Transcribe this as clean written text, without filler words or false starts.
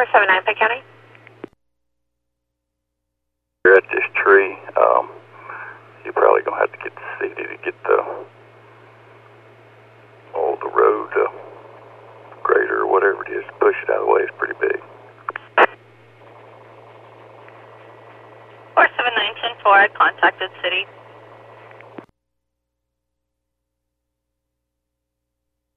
479 Pike County. You're at this tree. You're probably going to have to get the city to get the road grader or whatever it is, push it out of the way. It's pretty big. 479 10-4, I contacted city.